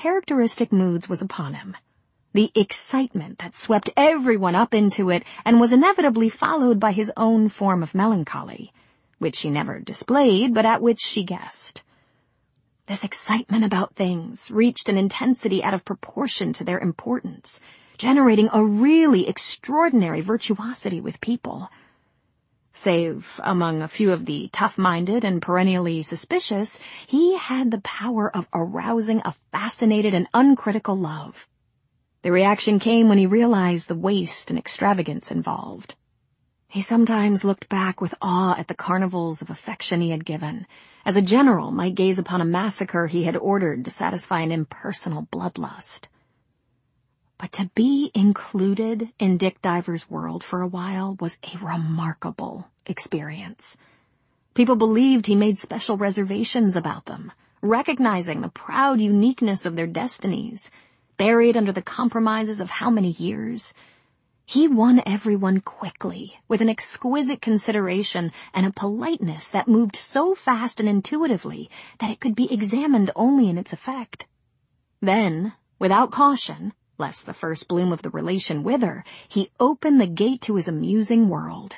characteristic moods was upon him. The excitement that swept everyone up into it and was inevitably followed by his own form of melancholy, which she never displayed, but at which she guessed. This excitement about things reached an intensity out of proportion to their importance, generating a really extraordinary virtuosity with people. Save among a few of the tough-minded and perennially suspicious, he had the power of arousing a fascinated and uncritical love. The reaction came when he realized the waste and extravagance involved. He sometimes looked back with awe at the carnivals of affection he had given, as a general might gaze upon a massacre he had ordered to satisfy an impersonal bloodlust. But to be included in Dick Diver's world for a while was a remarkable experience. People believed he made special reservations about them, recognizing the proud uniqueness of their destinies, buried under the compromises of how many years. He won everyone quickly, with an exquisite consideration and a politeness that moved so fast and intuitively that it could be examined only in its effect. Then, without caution, lest the first bloom of the relation wither, he opened the gate to his amusing world.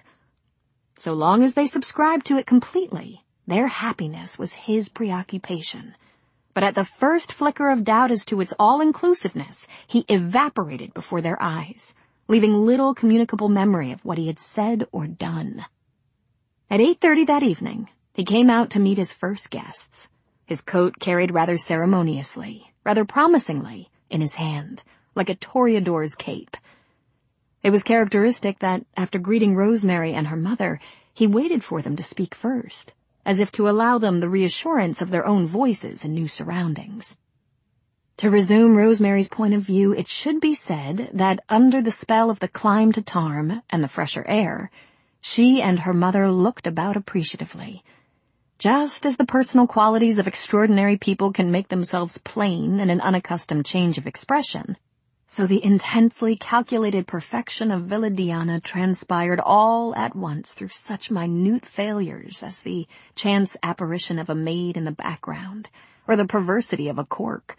So long as they subscribed to it completely, their happiness was his preoccupation. But at the first flicker of doubt as to its all-inclusiveness, he evaporated before their eyes, leaving little communicable memory of what he had said or done. At 8:30 that evening, he came out to meet his first guests, his coat carried rather ceremoniously, rather promisingly, in his hand, like a toreador's cape. It was characteristic that, after greeting Rosemary and her mother, he waited for them to speak first, as if to allow them the reassurance of their own voices in new surroundings. To resume Rosemary's point of view, it should be said that under the spell of the climb to Tarm and the fresher air, she and her mother looked about appreciatively. Just as the personal qualities of extraordinary people can make themselves plain in an unaccustomed change of expression, so the intensely calculated perfection of Villa Diana transpired all at once through such minute failures as the chance apparition of a maid in the background, or the perversity of a cork.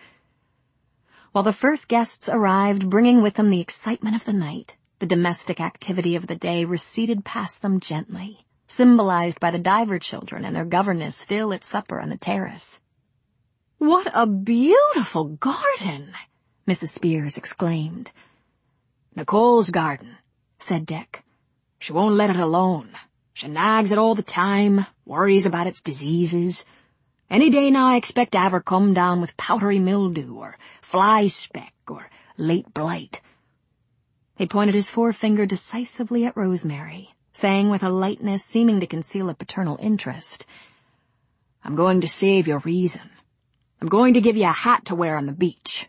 While the first guests arrived, bringing with them the excitement of the night, the domestic activity of the day receded past them gently, symbolized by the Diver children and their governess still at supper on the terrace. "What a beautiful garden!" Mrs. Spears exclaimed. "Nicole's garden," said Dick. "She won't let it alone. She nags it all the time, worries about its diseases. Any day now I expect to have her come down with powdery mildew, or fly speck, or late blight." He pointed his forefinger decisively at Rosemary, saying with a lightness seeming to conceal a paternal interest, "I'm going to save your reason. I'm going to give you a hat to wear on the beach."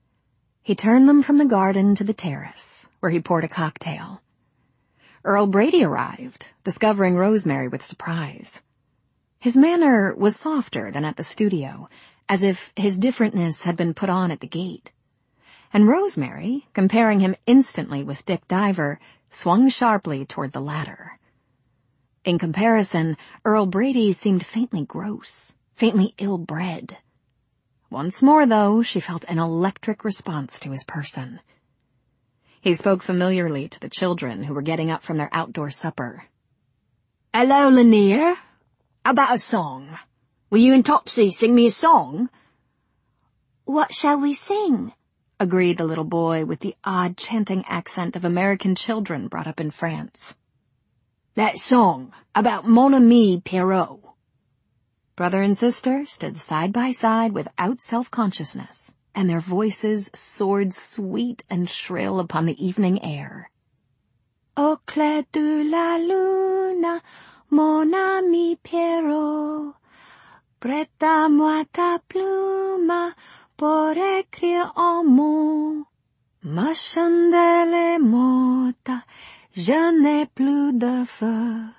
He turned them from the garden to the terrace, where he poured a cocktail. Earl Brady arrived, discovering Rosemary with surprise. His manner was softer than at the studio, as if his differentness had been put on at the gate. And Rosemary, comparing him instantly with Dick Diver, swung sharply toward the latter. In comparison, Earl Brady seemed faintly gross, faintly ill-bred. Once more, though, she felt an electric response to his person. He spoke familiarly to the children who were getting up from their outdoor supper. "Hello, Lanier. How about a song? Will you and Topsy sing me a song?" "What shall we sing?" agreed the little boy with the odd chanting accent of American children brought up in France. "That song about Mon Ami Pierrot." Brother and sister stood side by side without self-consciousness, and their voices soared sweet and shrill upon the evening air. Au clair de la lune, mon ami Pierrot, prête-à-moi ta plume pour écrire un mot. Ma chandelle est morte, je n'ai plus de feu.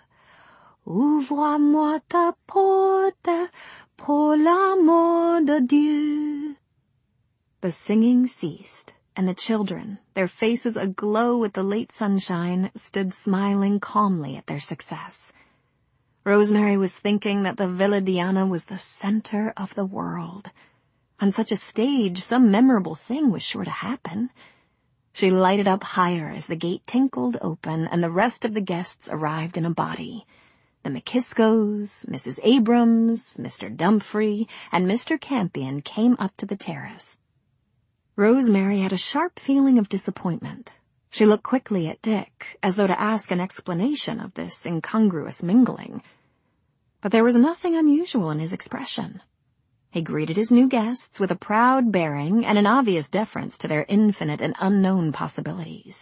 Ouvre-moi ta porte, pour l'amour de Dieu. The singing ceased, and the children, their faces aglow with the late sunshine, stood smiling calmly at their success. Rosemary was thinking that the Villa Diana was the center of the world. On such a stage, some memorable thing was sure to happen. She lighted up higher as the gate tinkled open and the rest of the guests arrived in a body. The McKiskos, Mrs. Abrams, Mr. Dumfrey, and Mr. Campion came up to the terrace. Rosemary had a sharp feeling of disappointment. She looked quickly at Dick, as though to ask an explanation of this incongruous mingling. But there was nothing unusual in his expression. He greeted his new guests with a proud bearing and an obvious deference to their infinite and unknown possibilities.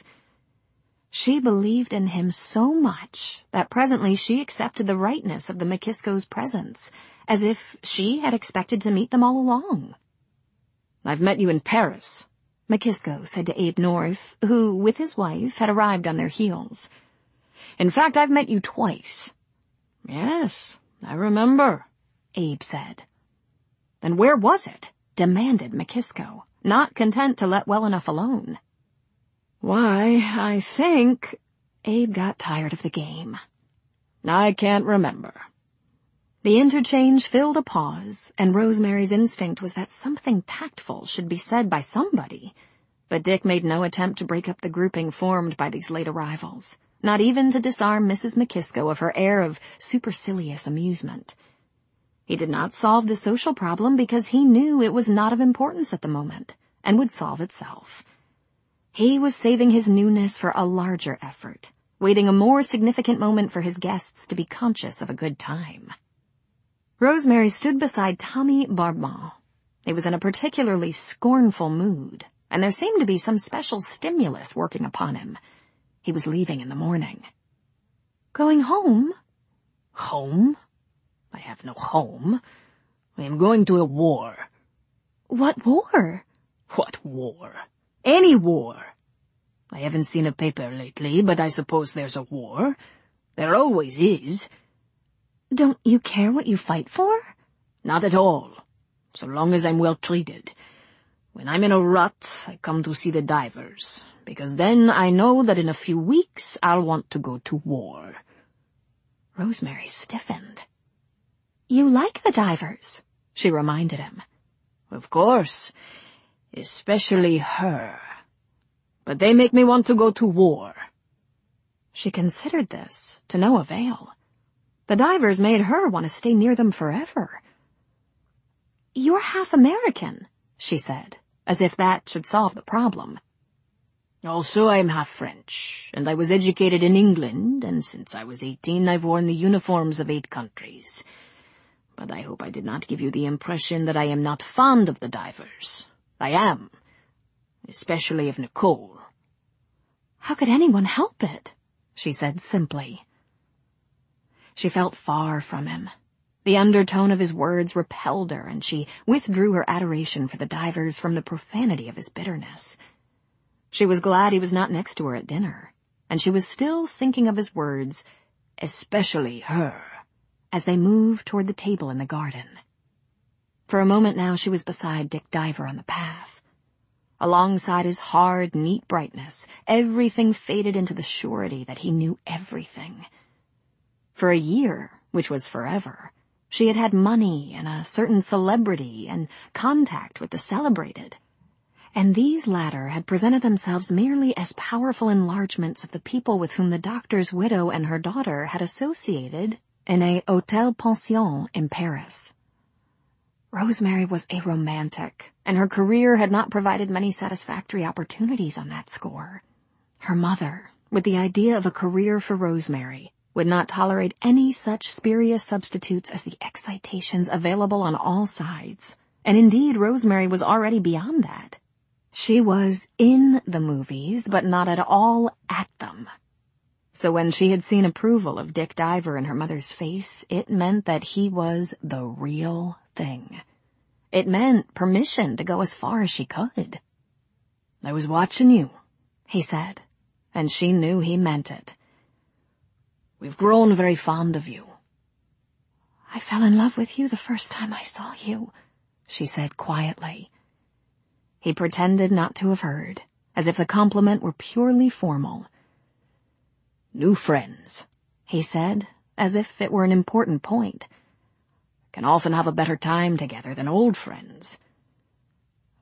She believed in him so much that presently she accepted the rightness of the McKiskos' presence, as if she had expected to meet them all along. "I've met you in Paris," McKisko said to Abe North, who, with his wife, had arrived on their heels. "In fact, I've met you twice." "Yes, I remember," Abe said. "Then where was it?" demanded McKisko, not content to let well enough alone. "Why, I think—" Abe got tired of the game. "I can't remember." The interchange filled a pause, and Rosemary's instinct was that something tactful should be said by somebody. But Dick made no attempt to break up the grouping formed by these late arrivals, not even to disarm Mrs. McKisko of her air of supercilious amusement. He did not solve the social problem because he knew it was not of importance at the moment, and would solve itself. He was saving his newness for a larger effort, waiting a more significant moment for his guests to be conscious of a good time. Rosemary stood beside Tommy Barbon. He was in a particularly scornful mood, and there seemed to be some special stimulus working upon him. He was leaving in the morning. "Going home?" "Home? I have no home. I am going to a war." "What war?" "What war? Any war. I haven't seen a paper lately, but I suppose there's a war. There always is." "Don't you care what you fight for?" "Not at all, so long as I'm well treated. When I'm in a rut, I come to see the divers, because then I know that in a few weeks I'll want to go to war." Rosemary stiffened. "You like the divers," she reminded him. "Of course, especially her. But they make me want to go to war." She considered this, to no avail. The divers made her want to stay near them forever. "You're half American," she said, as if that should solve the problem. "Also, I'm half French, and I was educated in England, and since I was 18 I've worn the uniforms of 8 countries. But I hope I did not give you the impression that I am not fond of the divers. I am, especially of Nicole." "How could anyone help it?" she said simply. She felt far from him. The undertone of his words repelled her, and she withdrew her adoration for the divers from the profanity of his bitterness. She was glad he was not next to her at dinner, and she was still thinking of his words, "especially her," as they moved toward the table in the garden. For a moment now she was beside Dick Diver on the path. Alongside his hard, neat brightness, everything faded into the surety that he knew everything. For a year, which was forever, she had had money and a certain celebrity and contact with the celebrated. And these latter had presented themselves merely as powerful enlargements of the people with whom the doctor's widow and her daughter had associated in a hôtel-pension in Paris. Rosemary was a romantic, and her career had not provided many satisfactory opportunities on that score. Her mother, with the idea of a career for Rosemary, would not tolerate any such spurious substitutes as the excitations available on all sides, and indeed Rosemary was already beyond that. She was in the movies, but not at all at them. So when she had seen approval of Dick Diver in her mother's face, it meant that he was the real thing. It meant permission to go as far as she could. "I was watching you," he said, and she knew he meant it. "We've grown very fond of you." "I fell in love with you the first time I saw you," she said quietly. He pretended not to have heard, as if the compliment were purely formal. "New friends," he said, as if it were an important point. "Can often have a better time together than old friends.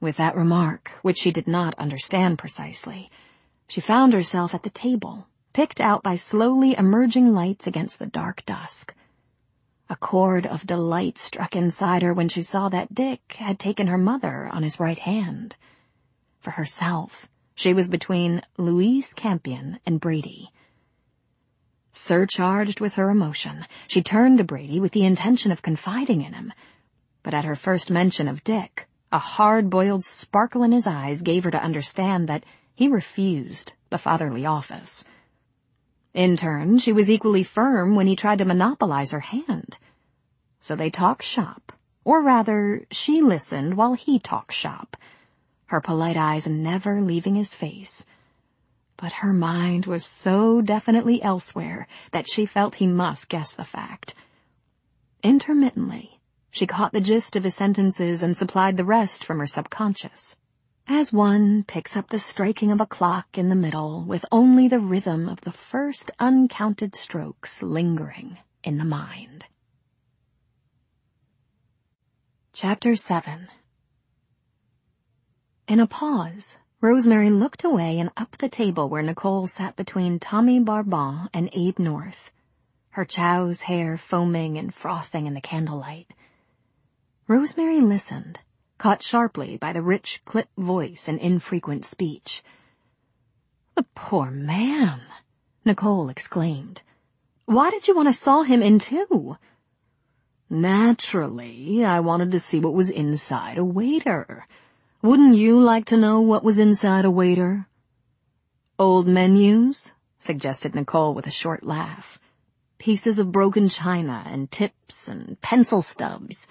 With that remark, which she did not understand precisely, she found herself at the table, picked out by slowly emerging lights against the dark dusk. A chord of delight struck inside her when she saw that Dick had taken her mother on his right hand. For herself, she was between Louise Campion and Brady. Surcharged with her emotion, she turned to Brady with the intention of confiding in him. But at her first mention of Dick, a hard-boiled sparkle in his eyes gave her to understand that he refused the fatherly office. In turn, she was equally firm when he tried to monopolize her hand. So they talked shop, or rather, she listened while he talked shop, her polite eyes never leaving his face. But her mind was so definitely elsewhere that she felt he must guess the fact. Intermittently, she caught the gist of his sentences and supplied the rest from her subconscious, as one picks up the striking of a clock in the middle with only the rhythm of the first uncounted strokes lingering in the mind. Chapter 7. In a pause, Rosemary looked away and up the table where Nicole sat between Tommy Barbon and Abe North, her chow's hair foaming and frothing in the candlelight. Rosemary listened, caught sharply by the rich, clipped voice and infrequent speech. "The poor man," Nicole exclaimed. "Why did you want to saw him in two?" "Naturally, I wanted to see what was inside a waiter. Wouldn't you like to know what was inside a waiter?" "Old menus," suggested Nicole with a short laugh. "Pieces of broken china and tips and pencil stubs."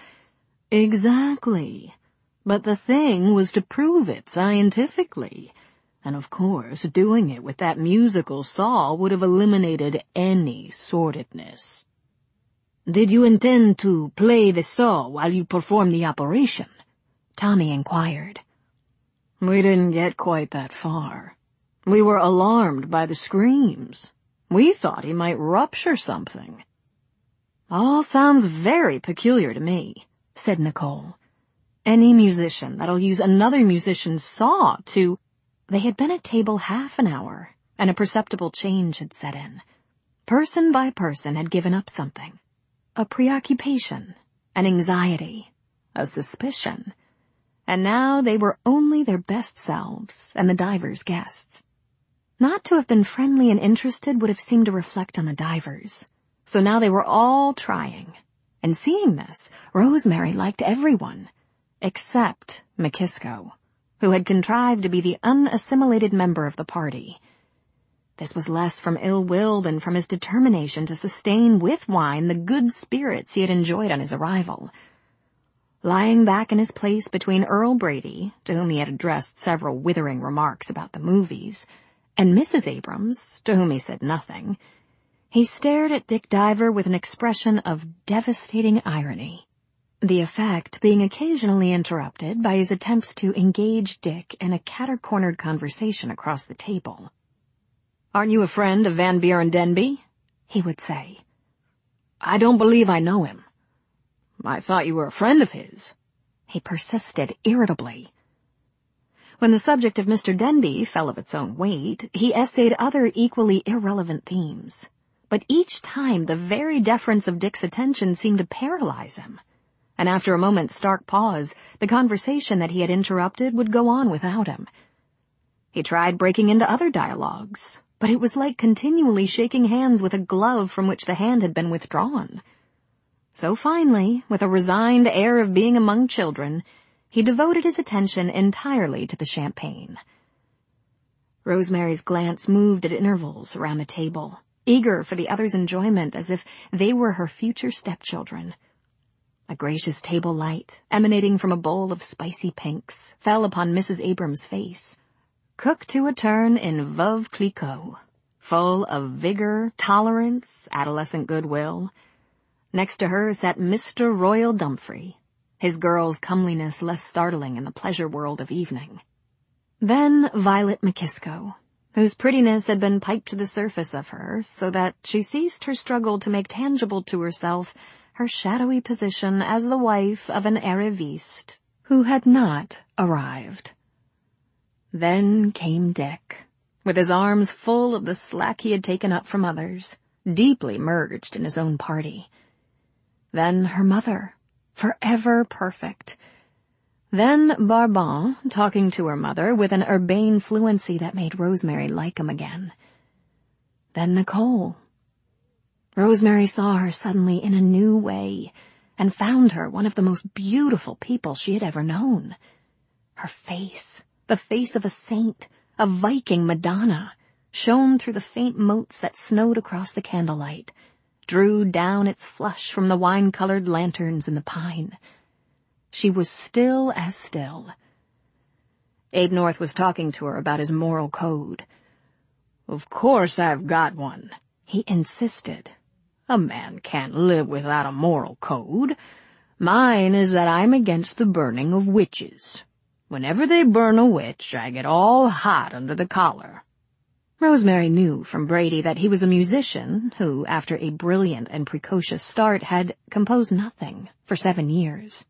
"Exactly. But the thing was to prove it scientifically. And of course, doing it with that musical saw would have eliminated any sordidness." "Did you intend to play the saw while you performed the operation?" Tommy inquired. "We didn't get quite that far. We were alarmed by the screams. We thought he might rupture something." "All sounds very peculiar to me," said Nicole. "Any musician that'll use another musician's saw to—" They had been at table half an hour, and a perceptible change had set in. Person by person had given up something. A preoccupation, an anxiety, a suspicion. And now they were only their best selves and the divers' guests. Not to have been friendly and interested would have seemed to reflect on the divers. So now they were all trying. And seeing this, Rosemary liked everyone, except McKisco, who had contrived to be the unassimilated member of the party. This was less from ill will than from his determination to sustain with wine the good spirits he had enjoyed on his arrival. Lying back in his place between Earl Brady, to whom he had addressed several withering remarks about the movies, and Mrs. Abrams, to whom he said nothing, he stared at Dick Diver with an expression of devastating irony, the effect being occasionally interrupted by his attempts to engage Dick in a catter-cornered conversation across the table. "Aren't you a friend of Van Buren Denby?" he would say. "I don't believe I know him." "I thought you were a friend of his," he persisted irritably. When the subject of Mr. Denby fell of its own weight, he essayed other equally irrelevant themes. But each time the very deference of Dick's attention seemed to paralyze him. And after a moment's stark pause, the conversation that he had interrupted would go on without him. He tried breaking into other dialogues, but it was like continually shaking hands with a glove from which the hand had been withdrawn. So finally, with a resigned air of being among children, he devoted his attention entirely to the champagne. Rosemary's glance moved at intervals around the table, eager for the others' enjoyment as if they were her future stepchildren. A gracious table light, emanating from a bowl of spicy pinks, fell upon Mrs. Abrams' face, cooked to a turn in Veuve Clicquot, full of vigor, tolerance, adolescent goodwill. Next to her sat Mr. Royal Dumfries, his girl's comeliness less startling in the pleasure world of evening. Then Violet McKisco, whose prettiness had been piped to the surface of her so that she ceased her struggle to make tangible to herself her shadowy position as the wife of an arriviste, who had not arrived. Then came Dick, with his arms full of the slack he had taken up from others, deeply merged in his own party. Then her mother, forever perfect. Then Barbin, talking to her mother with an urbane fluency that made Rosemary like him again. Then Nicole. Rosemary saw her suddenly in a new way, and found her one of the most beautiful people she had ever known. Her face, the face of a saint, a Viking Madonna, shone through the faint motes that snowed across the candlelight, drew down its flush from the wine-colored lanterns in the pine. She was still as still. Abe North was talking to her about his moral code. "Of course I've got one," he insisted. "A man can't live without a moral code. Mine is that I'm against the burning of witches. Whenever they burn a witch, I get all hot under the collar." Rosemary knew from Brady that he was a musician who, after a brilliant and precocious start, had composed nothing for 7 years.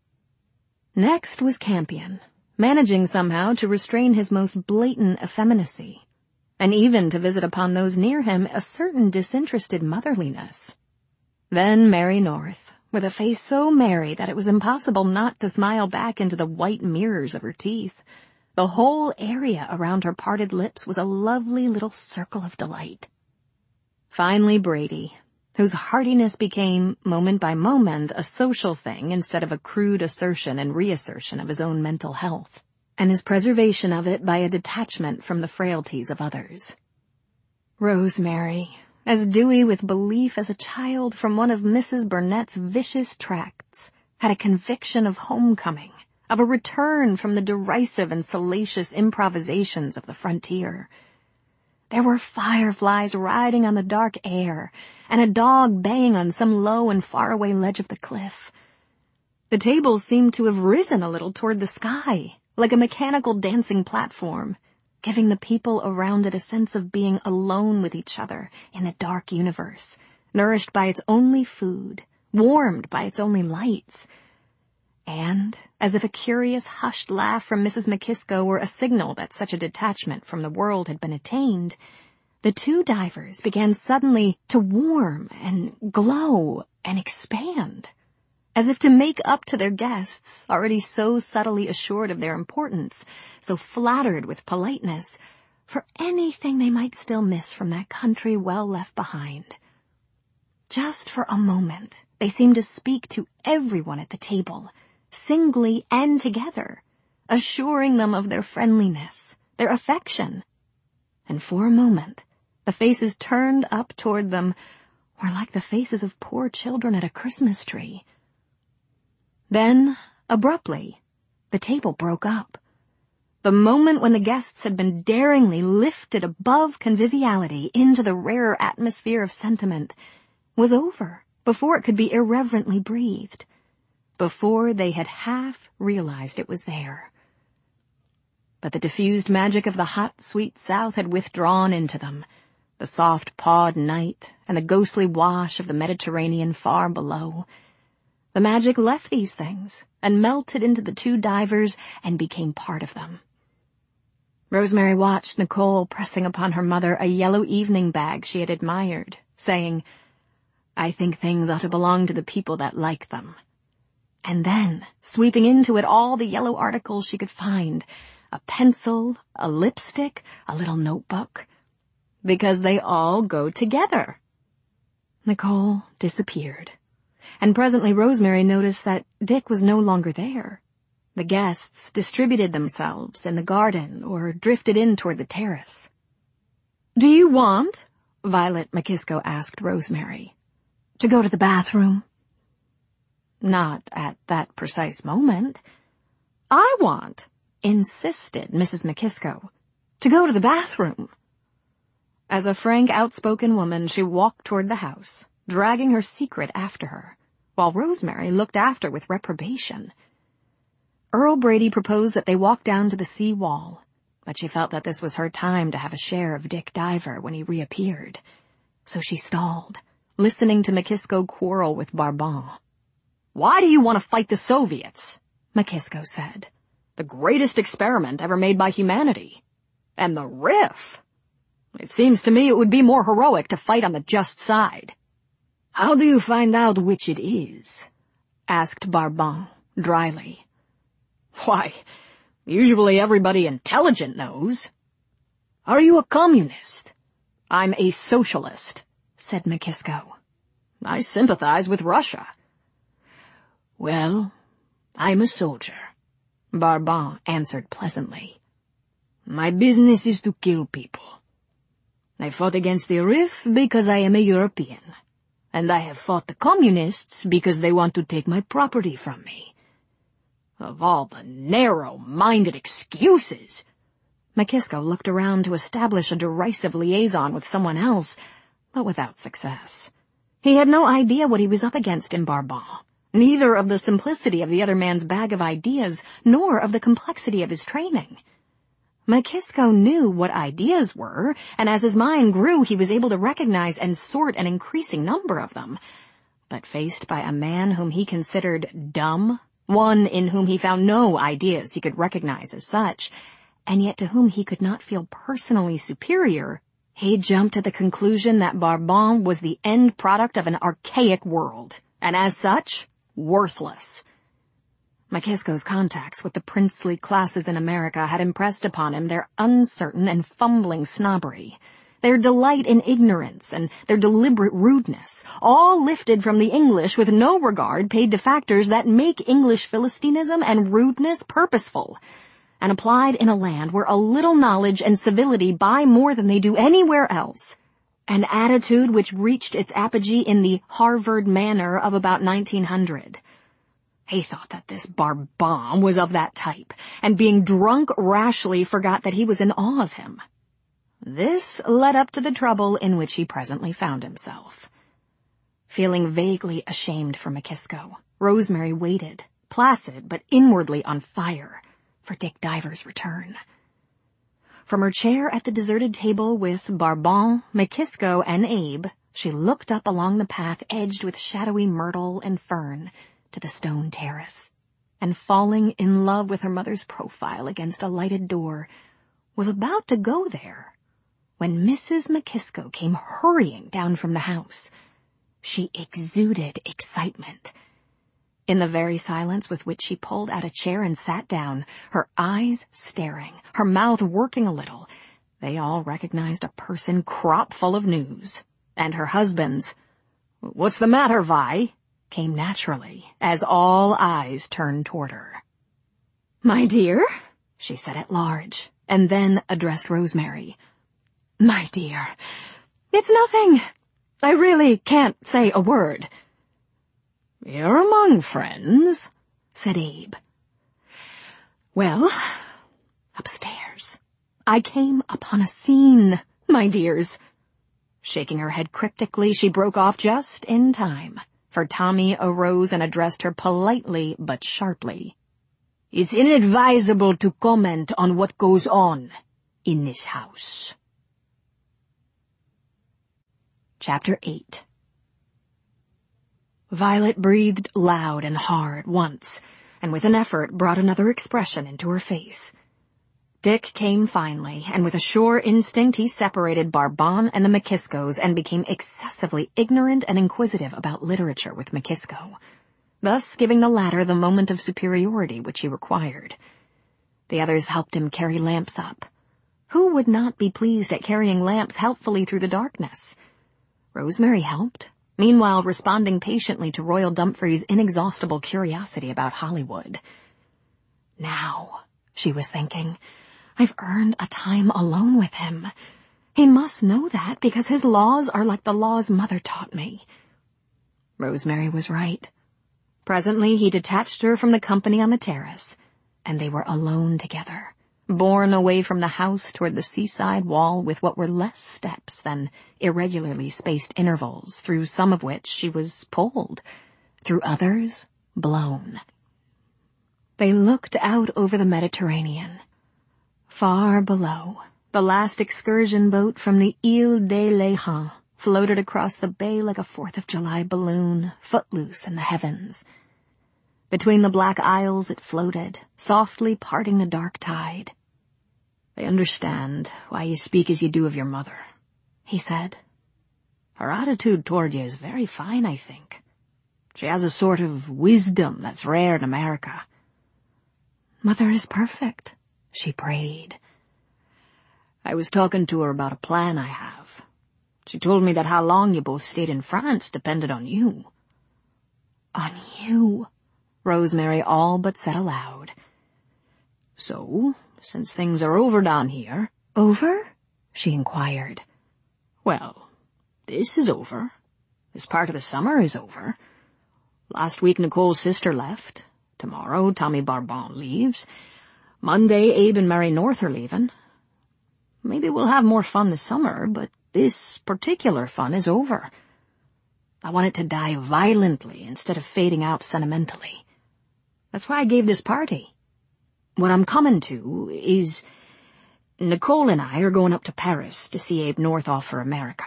Next was Campion, managing somehow to restrain his most blatant effeminacy, and even to visit upon those near him a certain disinterested motherliness. Then Mary North, with a face so merry that it was impossible not to smile back into the white mirrors of her teeth. The whole area around her parted lips was a lovely little circle of delight. Finally Brady, whose heartiness became, moment by moment, a social thing instead of a crude assertion and reassertion of his own mental health, and his preservation of it by a detachment from the frailties of others. Rosemary, as dewy with belief as a child from one of Mrs. Burnett's vicious tracts, had a conviction of homecoming, of a return from the derisive and salacious improvisations of the frontier. There were fireflies riding on the dark air, and a dog baying on some low and faraway ledge of the cliff. The table seemed to have risen a little toward the sky, like a mechanical dancing platform, giving the people around it a sense of being alone with each other in the dark universe, nourished by its only food, warmed by its only lights. And, as if a curious hushed laugh from Mrs. McKisko were a signal that such a detachment from the world had been attained, the two divers began suddenly to warm and glow and expand, as if to make up to their guests, already so subtly assured of their importance, so flattered with politeness, for anything they might still miss from that country well left behind. Just for a moment, they seemed to speak to everyone at the table, singly and together, assuring them of their friendliness, their affection. And for a moment, the faces turned up toward them were like the faces of poor children at a Christmas tree. Then, abruptly, the table broke up. The moment when the guests had been daringly lifted above conviviality into the rarer atmosphere of sentiment was over before it could be irreverently breathed, before they had half realized it was there. But the diffused magic of the hot, sweet South had withdrawn into them, the soft pawed night and the ghostly wash of the Mediterranean far below. The magic left these things and melted into the two divers and became part of them. Rosemary watched Nicole pressing upon her mother a yellow evening bag she had admired, saying, "I think things ought to belong to the people that like them." And then, sweeping into it all the yellow articles she could find, a pencil, a lipstick, a little notebook, because they all go together. Nicole disappeared, and presently Rosemary noticed that Dick was no longer there. The guests distributed themselves in the garden or drifted in toward the terrace. "Do you want," Violet McKisko asked Rosemary, "to go to the bathroom?" "Not at that precise moment." "I want," insisted Mrs. McKisko, "to go to the bathroom." As a frank, outspoken woman, she walked toward the house, dragging her secret after her, while Rosemary looked after with reprobation. Earl Brady proposed that they walk down to the sea wall, but she felt that this was her time to have a share of Dick Diver when he reappeared. So she stalled, listening to McKisko quarrel with Barbin. "Why do you want to fight the Soviets?" McKisko said. The greatest experiment ever made by humanity. And the Rif! It seems to me it would be more heroic to fight on the just side. How do you find out which it is? Asked Barbin, dryly. Why, usually everybody intelligent knows. Are you a communist? I'm a socialist, said McKisko. I sympathize with Russia. Well, I'm a soldier, Barbin answered pleasantly. My business is to kill people. I fought against the Rif because I am a European, and I have fought the communists because they want to take my property from me. Of all the narrow-minded excuses! McKisko looked around to establish a derisive liaison with someone else, but without success. He had no idea what he was up against in Barbin, neither of the simplicity of the other man's bag of ideas, nor of the complexity of his training. McKisko knew what ideas were, and as his mind grew he was able to recognize and sort an increasing number of them. But faced by a man whom he considered dumb, one in whom he found no ideas he could recognize as such, and yet to whom he could not feel personally superior, he jumped to the conclusion that Barbin was the end product of an archaic world, and as such, worthless. McKisko's contacts with the princely classes in America had impressed upon him their uncertain and fumbling snobbery, their delight in ignorance, and their deliberate rudeness, all lifted from the English with no regard paid to factors that make English Philistinism and rudeness purposeful, and applied in a land where a little knowledge and civility buy more than they do anywhere else, an attitude which reached its apogee in the Harvard manner of about 1900. He thought that this Barbin was of that type, and being drunk rashly forgot that he was in awe of him. This led up to the trouble in which he presently found himself. Feeling vaguely ashamed for McKisko, Rosemary waited, placid but inwardly on fire, for Dick Diver's return. From her chair at the deserted table with Barbin, McKisko, and Abe, she looked up along the path edged with shadowy myrtle and fern, to the stone terrace, and falling in love with her mother's profile against a lighted door, was about to go there, when Mrs. McKisko came hurrying down from the house. She exuded excitement. In the very silence with which she pulled out a chair and sat down, her eyes staring, her mouth working a little, they all recognized a person crop full of news, and her husband's, "What's the matter, Vi?" came naturally, as all eyes turned toward her. "My dear," she said at large, and then addressed Rosemary. "My dear, it's nothing. I really can't say a word." "You're among friends," said Abe. "Well, upstairs, I came upon a scene, my dears." Shaking her head cryptically, she broke off just in time, for Tommy arose and addressed her politely but sharply. "It's inadvisable to comment on what goes on in this house." Chapter 8. Violet breathed loud and hard once, and with an effort brought another expression into her face. Dick came finally, and with a sure instinct he separated Barbin and the McKiskos and became excessively ignorant and inquisitive about literature with McKisko, thus giving the latter the moment of superiority which he required. The others helped him carry lamps up. Who would not be pleased at carrying lamps helpfully through the darkness? Rosemary helped, meanwhile responding patiently to Royal Dumfries' inexhaustible curiosity about Hollywood. Now, she was thinking, I've earned a time alone with him. He must know that because his laws are like the laws Mother taught me. Rosemary was right. Presently he detached her from the company on the terrace, and they were alone together, borne away from the house toward the seaside wall with what were less steps than irregularly spaced intervals, through some of which she was pulled, through others blown. They looked out over the Mediterranean. Far below, the last excursion boat from the Ile de l'Écran floated across the bay like a 4th of July balloon, footloose in the heavens. Between the black aisles it floated, softly parting the dark tide. "I understand why you speak as you do of your mother," he said. "Her attitude toward you is very fine, I think. She has a sort of wisdom that's rare in America." "Mother is perfect," she prayed. "I was talking to her about a plan I have. She told me that how long you both stayed in France depended on you." "On you," Rosemary all but said aloud. "So, since things are over down here—" "Over?" she inquired. "Well, this is over. This part of the summer is over. Last week Nicole's sister left. Tomorrow Tommy Barbon leaves. Monday Abe and Mary North are leaving. Maybe we'll have more fun this summer, but this particular fun is over. I want it to die violently instead of fading out sentimentally. That's why I gave this party. What I'm coming to is, Nicole and I are going up to Paris to see Abe North off for America.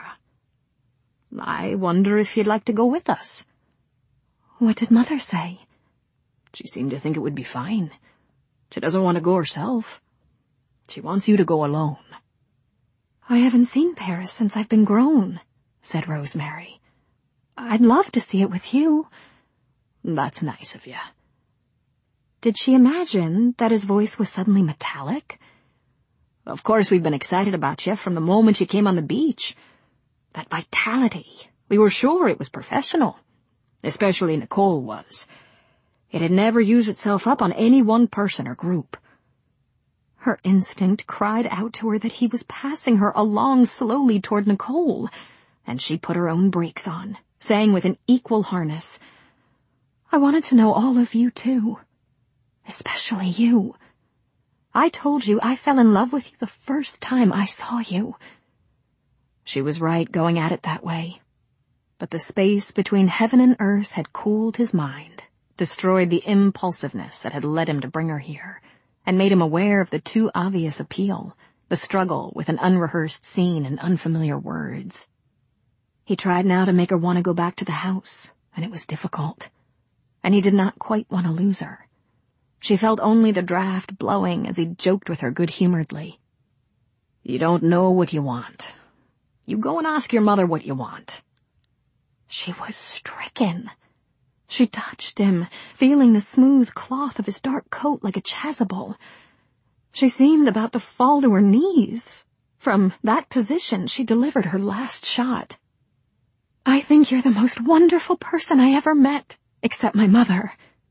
I wonder if you'd like to go with us." "What did Mother say?" "She seemed to think it would be fine. She doesn't want to go herself. She wants you to go alone." "I haven't seen Paris since I've been grown," said Rosemary. "I'd love to see it with you." "That's nice of you." Did she imagine that his voice was suddenly metallic? "Of course we've been excited about you from the moment you came on the beach. That vitality, we were sure it was professional. Especially Nicole was. It had never used itself up on any one person or group." Her instinct cried out to her that he was passing her along slowly toward Nicole, and she put her own brakes on, saying with an equal harness, "I wanted to know all of you, too. Especially you. I told you I fell in love with you the first time I saw you." She was right going at it that way. But the space between heaven and earth had cooled his mind, destroyed the impulsiveness that had led him to bring her here, and made him aware of the too obvious appeal, the struggle with an unrehearsed scene and unfamiliar words. He tried now to make her want to go back to the house, and it was difficult. And he did not quite want to lose her. She felt only the draft blowing as he joked with her good-humoredly. "You don't know what you want. You go and ask your mother what you want." She was stricken. She touched him, feeling the smooth cloth of his dark coat like a chasuble. She seemed about to fall to her knees. From that position, she delivered her last shot. "I think you're the most wonderful person I ever met, except my mother."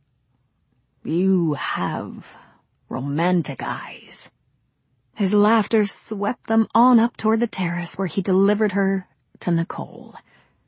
"You have romantic eyes." His laughter swept them on up toward the terrace where he delivered her to Nicole.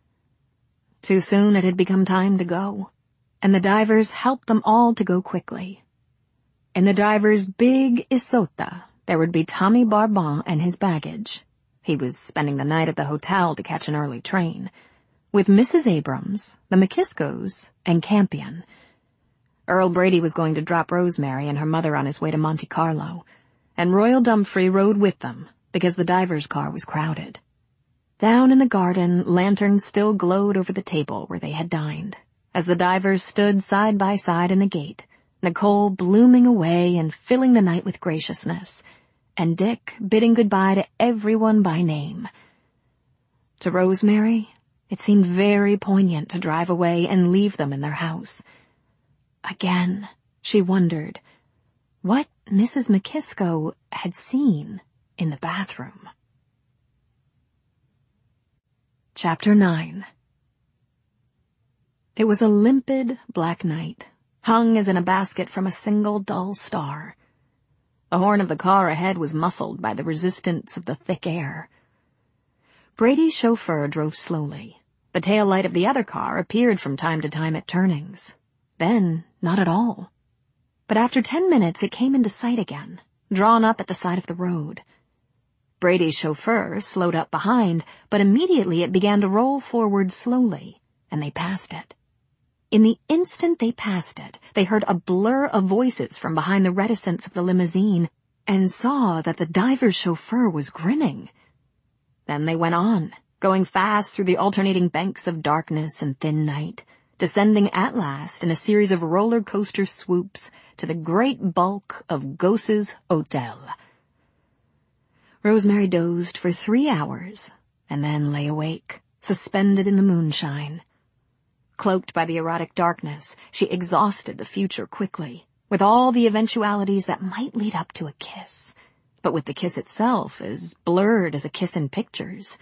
Too soon it had become time to go, and the divers helped them all to go quickly. In the diver's big Isota, there would be Tommy Barbon and his baggage. He was spending the night at the hotel to catch an early train, with Mrs. Abrams, the McKiskos, and Campion. Earl Brady was going to drop Rosemary and her mother on his way to Monte Carlo, and Royal Dumfries rode with them because the diver's car was crowded. Down in the garden, lanterns still glowed over the table where they had dined, as the divers stood side by side in the gate, Nicole blooming away and filling the night with graciousness, and Dick bidding goodbye to everyone by name. To Rosemary, it seemed very poignant to drive away and leave them in their house. Again, she wondered what Mrs. McKisko had seen in the bathroom. Chapter 9. It was a limpid, black night, hung as in a basket from a single dull star. The horn of the car ahead was muffled by the resistance of the thick air. Brady's chauffeur drove slowly. The tail light of the other car appeared from time to time at turnings. Then, not at all. But after 10 minutes it came into sight again, drawn up at the side of the road. Brady's chauffeur slowed up behind, but immediately it began to roll forward slowly, and they passed it. In the instant they passed it, they heard a blur of voices from behind the reticence of the limousine, and saw that the diver's chauffeur was grinning. Then they went on, going fast through the alternating banks of darkness and thin night, descending at last in a series of roller coaster swoops to the great bulk of Gosse's Hotel. Rosemary dozed for 3 hours and then lay awake, suspended in the moonshine. Cloaked by the erotic darkness, she exhausted the future quickly, with all the eventualities that might lead up to a kiss, but with the kiss itself as blurred as a kiss in pictures.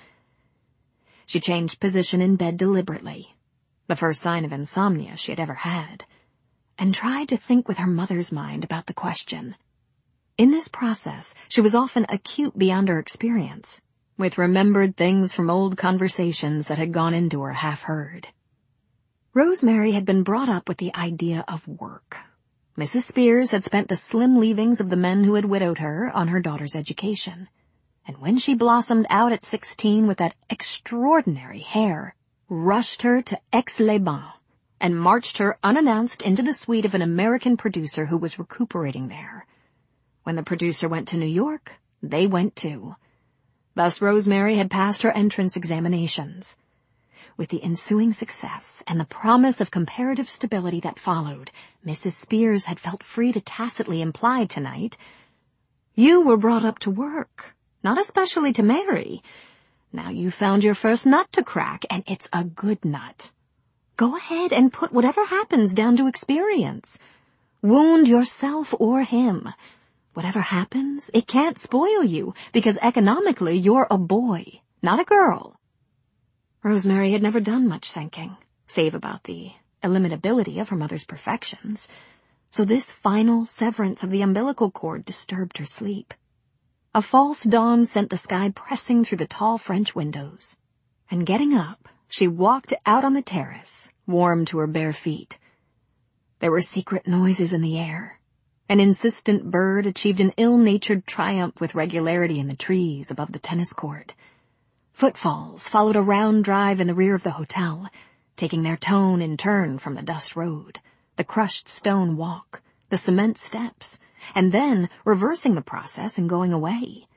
She changed position in bed deliberately, the first sign of insomnia she had ever had, and tried to think with her mother's mind about the question. In this process, she was often acute beyond her experience, with remembered things from old conversations that had gone into her half-heard. Rosemary had been brought up with the idea of work. Mrs. Spears had spent the slim leavings of the men who had widowed her on her daughter's education. And when she blossomed out at 16 with that extraordinary hair, rushed her to Aix-les-Bains and marched her unannounced into the suite of an American producer who was recuperating there. When the producer went to New York, they went too. Thus Rosemary had passed her entrance examinations. With the ensuing success and the promise of comparative stability that followed, Mrs. Spears had felt free to tacitly imply tonight, "You were brought up to work, not especially to marry. Now you've found your first nut to crack, and it's a good nut. Go ahead and put whatever happens down to experience. Wound yourself or him. Whatever happens, it can't spoil you, because economically you're a boy, not a girl." Rosemary had never done much thinking, save about the eliminability of her mother's perfections, so this final severance of the umbilical cord disturbed her sleep. A false dawn sent the sky pressing through the tall French windows, and getting up, she walked out on the terrace, warm to her bare feet. There were secret noises in the air. An insistent bird achieved an ill-natured triumph with regularity in the trees above the tennis court. Footfalls followed a round drive in the rear of the hotel, taking their tone in turn from the dust road, the crushed stone walk, the cement steps, and then reversing the process and going away.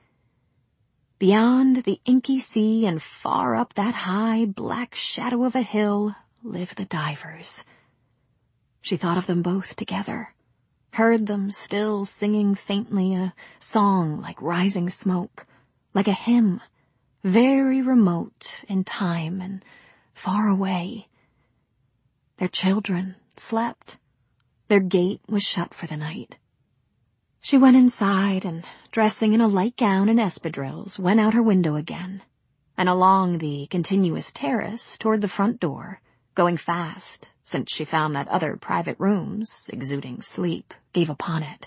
Beyond the inky sea and far up that high, black shadow of a hill lived the divers. She thought of them both together, heard them still singing faintly a song like rising smoke, like a hymn, very remote in time and far away. Their children slept. Their gate was shut for the night. She went inside and, dressing in a light gown and espadrilles, went out her window again, and along the continuous terrace toward the front door, going fast, since she found that other private rooms, exuding sleep, gave upon it.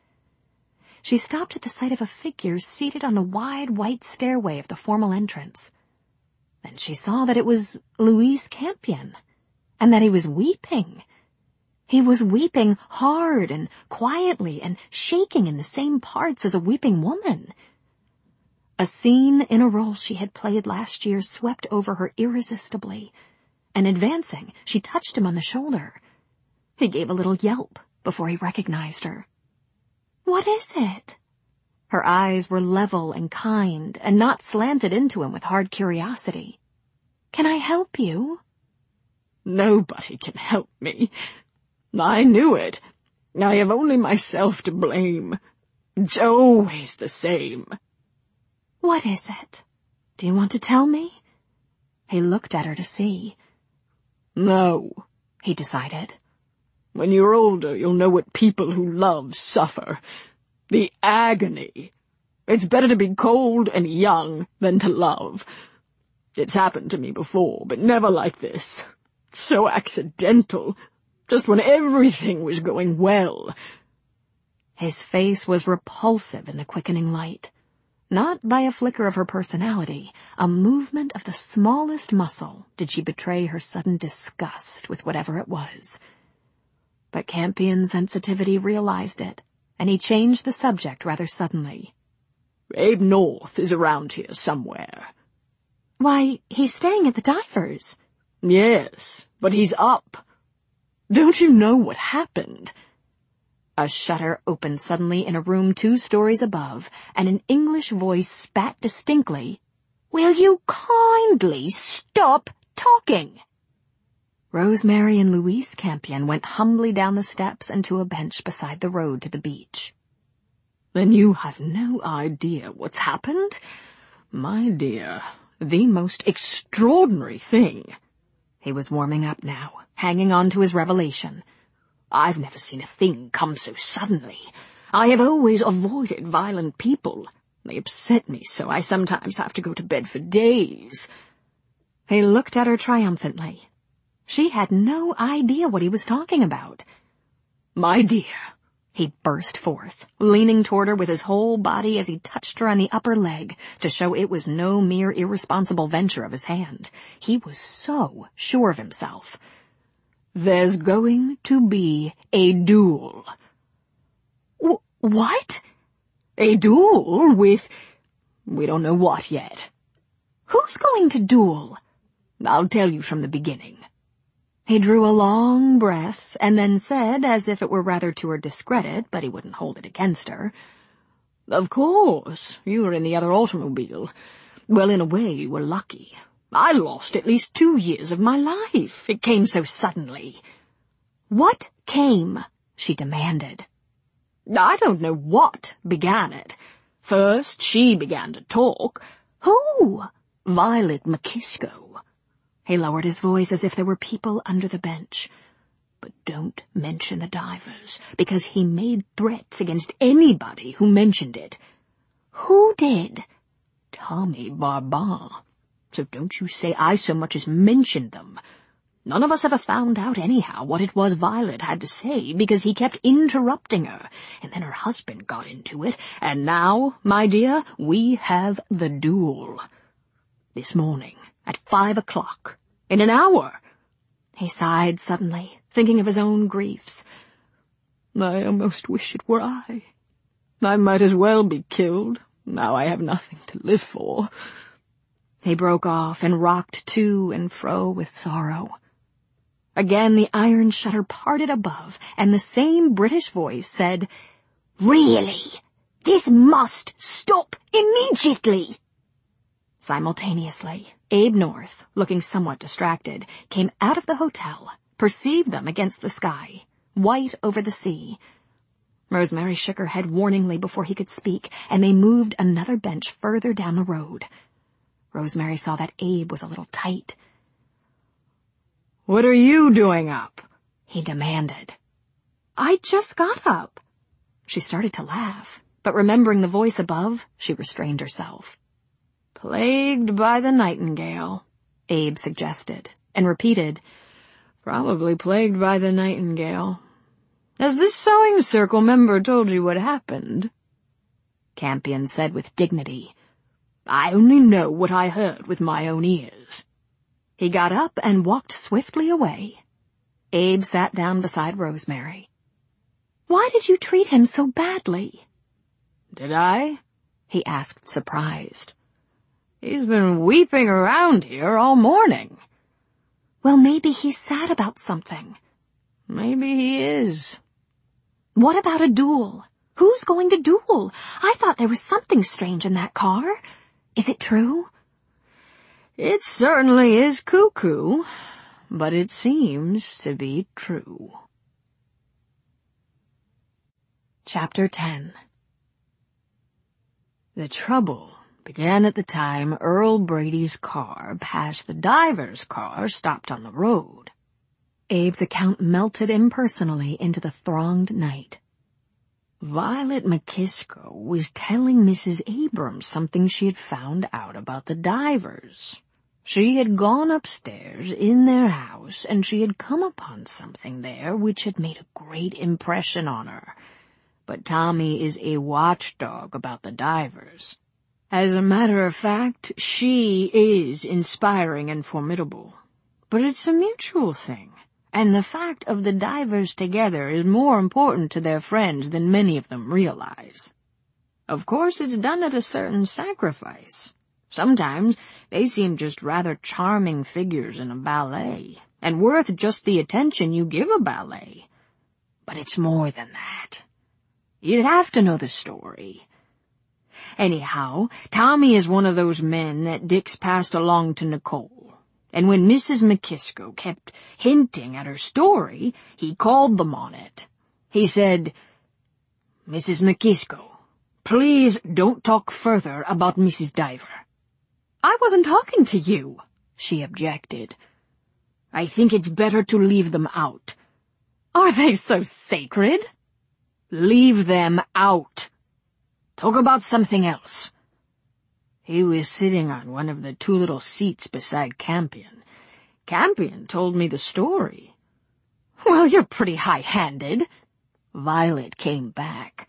She stopped at the sight of a figure seated on the wide white stairway of the formal entrance. Then she saw that it was Louis Campion, and that he was weeping. He was weeping hard and quietly and shaking in the same parts as a weeping woman. A scene in a role she had played last year swept over her irresistibly, and advancing, she touched him on the shoulder. He gave a little yelp before he recognized her. "What is it?" Her eyes were level and kind, and not slanted into him with hard curiosity. "Can I help you?" "Nobody can help me. I knew it. I have only myself to blame. It's always the same." "What is it? Do you want to tell me?" He looked at her to see. "No," he decided. "When you're older, you'll know what people who love suffer. The agony. It's better to be cold and young than to love. It's happened to me before, but never like this. So accidental. Just when everything was going well." His face was repulsive in the quickening light. Not by a flicker of her personality, a movement of the smallest muscle, did she betray her sudden disgust with whatever it was. But Campion's sensitivity realized it, and he changed the subject rather suddenly. "Abe North is around here somewhere." "Why, he's staying at the Divers." "Yes, but he's up. Don't you know what happened?" A shutter opened suddenly in a room 2 stories above, and an English voice spat distinctly, "Will you kindly stop talking?" Rosemary and Louise Campion went humbly down the steps and to a bench beside the road to the beach. "Then you have no idea what's happened? My dear, the most extraordinary thing." He was warming up now, hanging on to his revelation. "I've never seen a thing come so suddenly. I have always avoided violent people. They upset me so I sometimes have to go to bed for days." He looked at her triumphantly. She had no idea what he was talking about. "My dear," he burst forth, leaning toward her with his whole body as he touched her on the upper leg to show it was no mere irresponsible venture of his hand. He was so sure of himself. "There's going to be a duel." What? "A duel with... we don't know what yet." "Who's going to duel?" "I'll tell you from the beginning." He drew a long breath and then said, as if it were rather to her discredit, but he wouldn't hold it against her, "Of course, you were in the other automobile. Well, in a way, you were lucky. I lost at least 2 years of my life. It came so suddenly." "What came?" she demanded. "I don't know what began it. First, she began to talk." "Who?" "Violet McKisco." He lowered his voice as if there were people under the bench. "But don't mention the divers, because he made threats against anybody who mentioned it." "Who did?" "Tommy Barbin. So don't you say I so much as mentioned them. None of us ever found out anyhow what it was Violet had to say, because he kept interrupting her, and then her husband got into it, and now, my dear, we have the duel. This morning, at 5 o'clock, in an hour." He sighed suddenly, thinking of his own griefs. "I almost wish it were I. I might as well be killed, now I have nothing to live for." He broke off and rocked to and fro with sorrow. Again the iron shutter parted above, and the same British voice said, "Really? This must stop immediately!" Simultaneously, Abe North, looking somewhat distracted, came out of the hotel, perceived them against the sky, white over the sea. Rosemary shook her head warningly before he could speak, and they moved another bench further down the road. Rosemary saw that Abe was a little tight. "What are you doing up?" he demanded. "I just got up." She started to laugh, but remembering the voice above, she restrained herself. "Plagued by the nightingale," Abe suggested, and repeated, "Probably plagued by the nightingale. Has this sewing circle member told you what happened?" Campion said with dignity, "I only know what I heard with my own ears." He got up and walked swiftly away. Abe sat down beside Rosemary. "Why did you treat him so badly?" "Did I?" he asked, surprised. "He's been weeping around here all morning." "Well, maybe he's sad about something." "Maybe he is." "What about a duel? Who's going to duel? I thought there was something strange in that car. Is it true?" "It certainly is cuckoo, but it seems to be true." Chapter 10. The trouble began at the time Earl Brady's car passed the diver's car stopped on the road. Abe's account melted impersonally into the thronged night. Violet McKisco was telling Mrs. Abrams something she had found out about the divers. She had gone upstairs in their house, and she had come upon something there which had made a great impression on her. But Tommy is a watchdog about the divers. As a matter of fact, she is inspiring and formidable. But it's a mutual thing, and the fact of the divers together is more important to their friends than many of them realize. Of course, it's done at a certain sacrifice. Sometimes they seem just rather charming figures in a ballet, and worth just the attention you give a ballet. But it's more than that. You'd have to know the story. Anyhow, Tommy is one of those men that Dick's passed along to Nicole, and when Mrs. McKisko kept hinting at her story, he called them on it. He said, "Mrs. McKisko, please don't talk further about Mrs. Diver." "I wasn't talking to you," she objected. "I think it's better to leave them out." "Are they so sacred?" "Leave them out. Talk about something else." He was sitting on one of the 2 little seats beside Campion. Campion told me the story. "Well, you're pretty high-handed." Violet came back.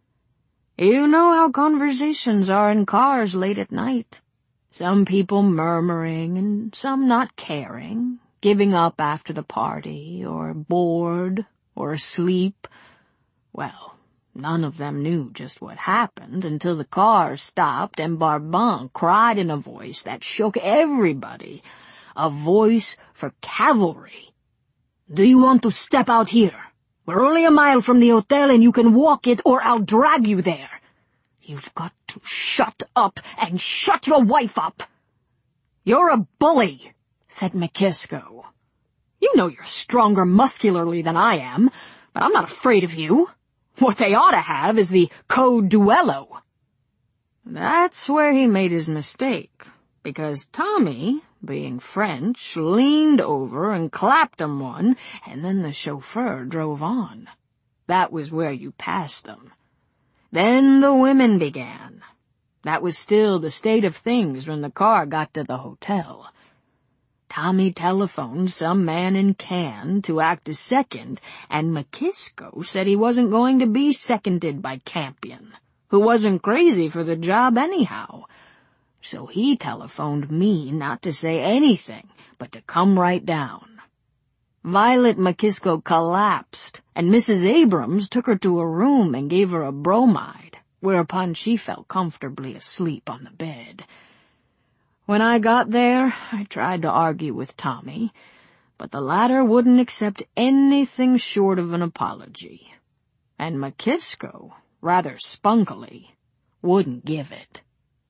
"You know how conversations are in cars late at night. Some people murmuring and some not caring, giving up after the party, or bored, or asleep. Well, none of them knew just what happened until the car stopped and Barbin cried in a voice that shook everybody, a voice for cavalry. 'Do you want to step out here? We're only a mile from the hotel and you can walk it or I'll drag you there. You've got to shut up and shut your wife up.' 'You're a bully,' said McKisko. 'You know you're stronger muscularly than I am, but I'm not afraid of you. What they ought to have is the code duello.' That's where he made his mistake, because Tommy, being French, leaned over and clapped him one, and then the chauffeur drove on. That was where you passed them. Then the women began. That was still the state of things when the car got to the hotel. Tommy telephoned some man in Cannes to act as second, and McKisko said he wasn't going to be seconded by Campion, who wasn't crazy for the job anyhow. So he telephoned me not to say anything, but to come right down. Violet McKisko collapsed, and Mrs. Abrams took her to a room and gave her a bromide, whereupon she fell comfortably asleep on the bed. When I got there, I tried to argue with Tommy, but the latter wouldn't accept anything short of an apology, and McKisko, rather spunkily, wouldn't give it.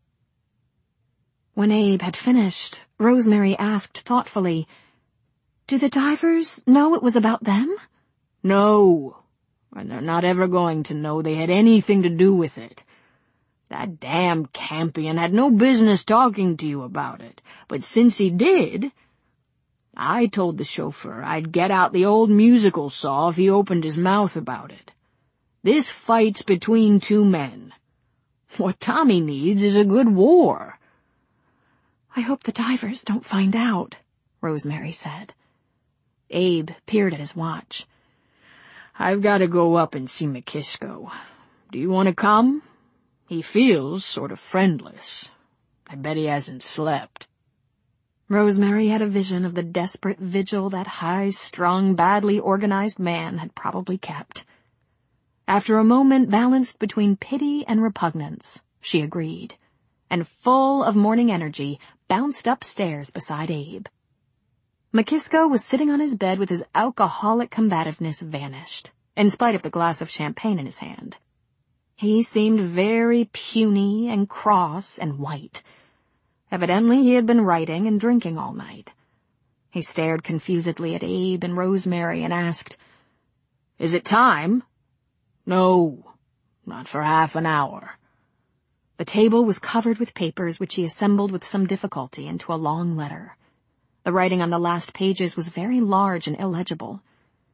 When Abe had finished, Rosemary asked thoughtfully, "Do the divers know it was about them?" "No, and they're not ever going to know they had anything to do with it. That damn Campion had no business talking to you about it, but since he did, I told the chauffeur I'd get out the old musical saw if he opened his mouth about it. This fight's between 2 men. What Tommy needs is a good war." "I hope the divers don't find out," Rosemary said. Abe peered at his watch. "I've got to go up and see McKisko. Do you want to come? He feels sort of friendless. I bet he hasn't slept." Rosemary had a vision of the desperate vigil that high-strung, badly organized man had probably kept. After a moment balanced between pity and repugnance, she agreed, and full of morning energy, bounced upstairs beside Abe. McKisko was sitting on his bed with his alcoholic combativeness vanished, in spite of the glass of champagne in his hand. He seemed very puny and cross and white. Evidently he had been writing and drinking all night. He stared confusedly at Abe and Rosemary and asked, "Is it time?" "No, not for half an hour." The table was covered with papers which he assembled with some difficulty into a long letter. The writing on the last pages was very large and illegible.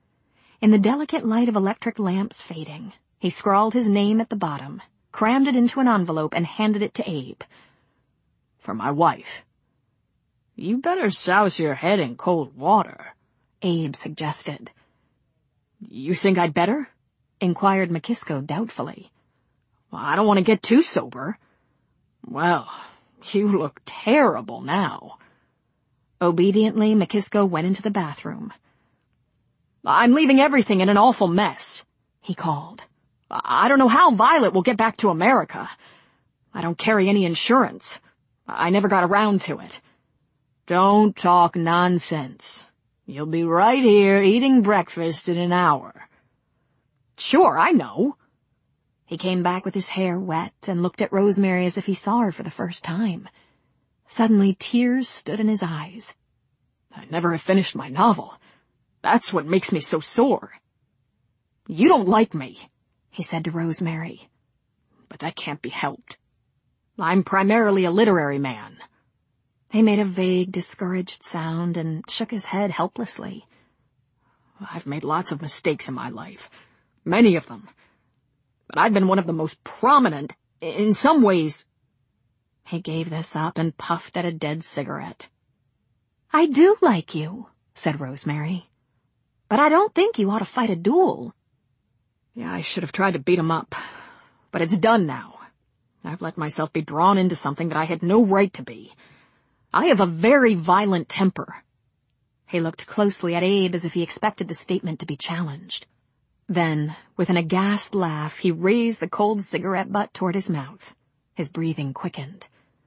In the delicate light of electric lamps fading, he scrawled his name at the bottom, crammed it into an envelope, and handed it to Abe. "For my wife." "You better souse your head in cold water," Abe suggested. "You think I'd better?" inquired McKisko doubtfully. "I don't want to get too sober." "Well, you look terrible now." Obediently, McKisko went into the bathroom. "I'm leaving everything in an awful mess," he called. "I don't know how Violet will get back to America. I don't carry any insurance. I never got around to it." "Don't talk nonsense. You'll be right here eating breakfast in an hour." "Sure, I know." He came back with his hair wet and looked at Rosemary as if he saw her for the first time. Suddenly tears stood in his eyes. I never have finished my novel. That's what makes me so sore. You don't like me, he said to Rosemary. But that can't be helped. I'm primarily a literary man. He made a vague, discouraged sound and shook his head helplessly. I've made lots of mistakes in my life. Many of them. But I've been one of the most prominent, in some ways. He gave this up and puffed at a dead cigarette. I do like you, said Rosemary. But I don't think you ought to fight a duel. Yeah, I should have tried to beat him up. But it's done now. I've let myself be drawn into something that I had no right to be. I have a very violent temper. He looked closely at Abe as if he expected the statement to be challenged. Then, with an aghast laugh, he raised the cold cigarette butt toward his mouth. His breathing quickened.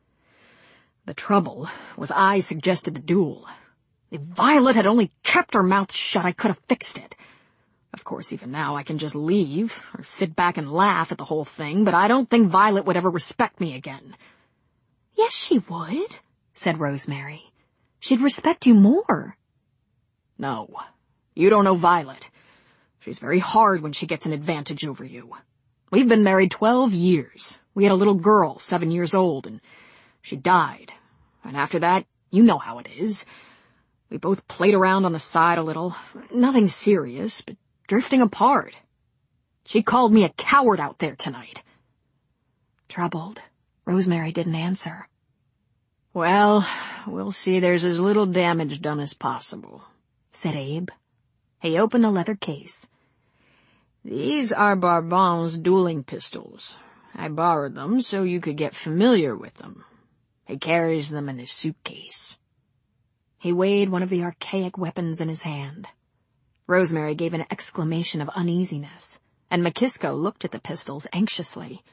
The trouble was I suggested the duel. If Violet had only kept her mouth shut, I could have fixed it. Of course, even now I can just leave, or sit back and laugh at the whole thing, but I don't think Violet would ever respect me again. Yes, she would, said Rosemary. She'd respect you more. No, you don't know Violet. She's very hard when she gets an advantage over you. We've been married 12 years. We had a little girl, 7 years old, and she died. And after that, you know how it is. We both played around on the side a little. Nothing serious, but drifting apart. She called me a coward out there tonight. Troubled, Rosemary didn't answer. Well, we'll see there's as little damage done as possible, said Abe. He opened the leather case. These are Barbon's dueling pistols. I borrowed them so you could get familiar with them. He carries them in his suitcase. He weighed one of the archaic weapons in his hand. Rosemary gave an exclamation of uneasiness, and McKisko looked at the pistols anxiously.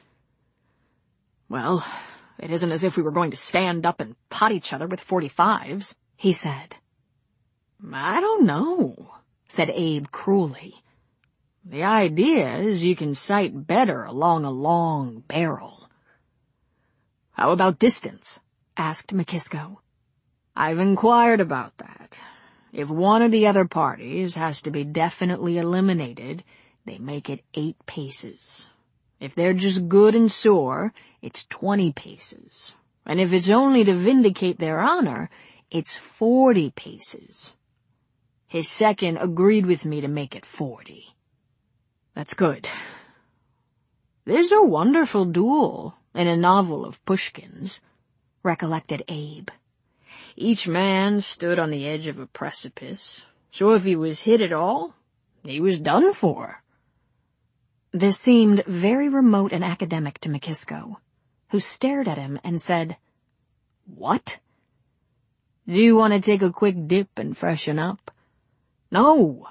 Well, it isn't as if we were going to stand up and pot each other with 45s, he said. I don't know, said Abe cruelly. The idea is you can sight better along a long barrel. How about distance? Asked McKisko. I've inquired about that. If one of the other parties has to be definitely eliminated, they make it 8 paces. If they're just good and sore, it's 20 paces. And if it's only to vindicate their honor, it's 40 paces. His second agreed with me to make it 40. That's good. There's a wonderful duel in a novel of Pushkin's, recollected Abe. Each man stood on the edge of a precipice, so if he was hit at all, he was done for. This seemed very remote and academic to McKisko, who stared at him and said, What? Do you want to take a quick dip and freshen up? No,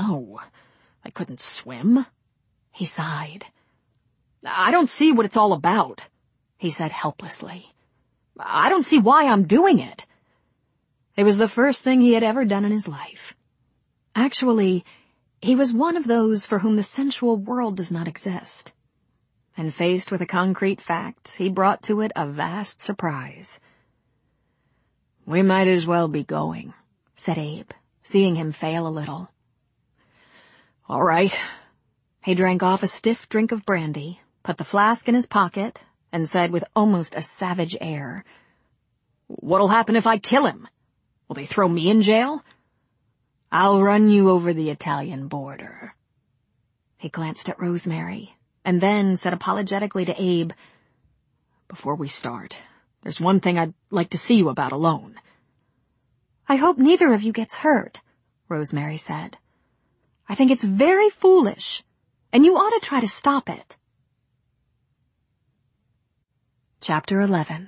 I couldn't swim. He sighed. I don't see what it's all about, he said helplessly. I don't see why I'm doing it. It was the first thing he had ever done in his life. Actually, he was one of those for whom the sensual world does not exist. And faced with a concrete fact, he brought to it a vast surprise. We might as well be going, said Abe, seeing him fail a little. All right. He drank off a stiff drink of brandy, put the flask in his pocket, and said with almost a savage air, What'll happen if I kill him? Will they throw me in jail? I'll run you over the Italian border. He glanced at Rosemary, and then said apologetically to Abe, Before we start, there's one thing I'd like to see you about alone. I hope neither of you gets hurt, Rosemary said. I think it's very foolish, and you ought to try to stop it. Chapter 11.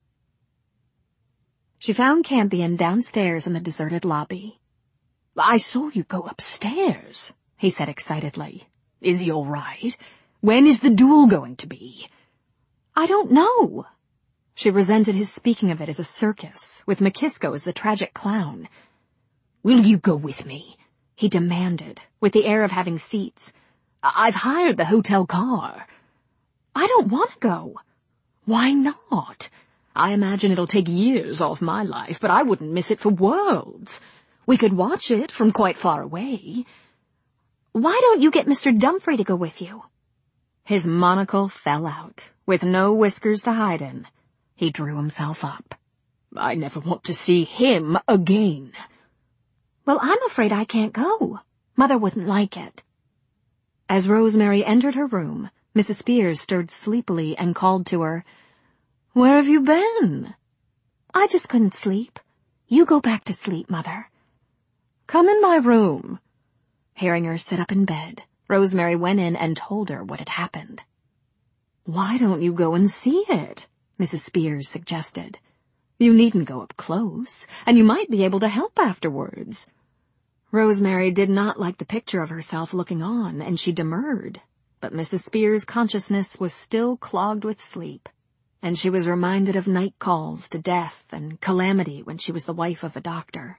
She found Campion downstairs in the deserted lobby. I saw you go upstairs, he said excitedly. Is he all right? When is the duel going to be? I don't know. She resented his speaking of it as a circus, with McKisko as the tragic clown. Will you go with me? He demanded, with the air of having seats. I've hired the hotel car. I don't want to go. Why not? I imagine it'll take years off my life, but I wouldn't miss it for worlds. We could watch it from quite far away. Why don't you get Mr. Dumfrey to go with you? His monocle fell out, with no whiskers to hide in. He drew himself up. I never want to see him again. Well, I'm afraid I can't go. Mother wouldn't like it. As Rosemary entered her room, Mrs. Spears stirred sleepily and called to her, "Where have you been?" I just couldn't sleep. You go back to sleep, Mother. Come in my room. Hearing her sit up in bed, Rosemary went in and told her what had happened. Why don't you go and see it? Mrs. Spears suggested. You needn't go up close, and you might be able to help afterwards. Rosemary did not like the picture of herself looking on, and she demurred, but Mrs. Spears' consciousness was still clogged with sleep, and she was reminded of night calls to death and calamity when she was the wife of a doctor.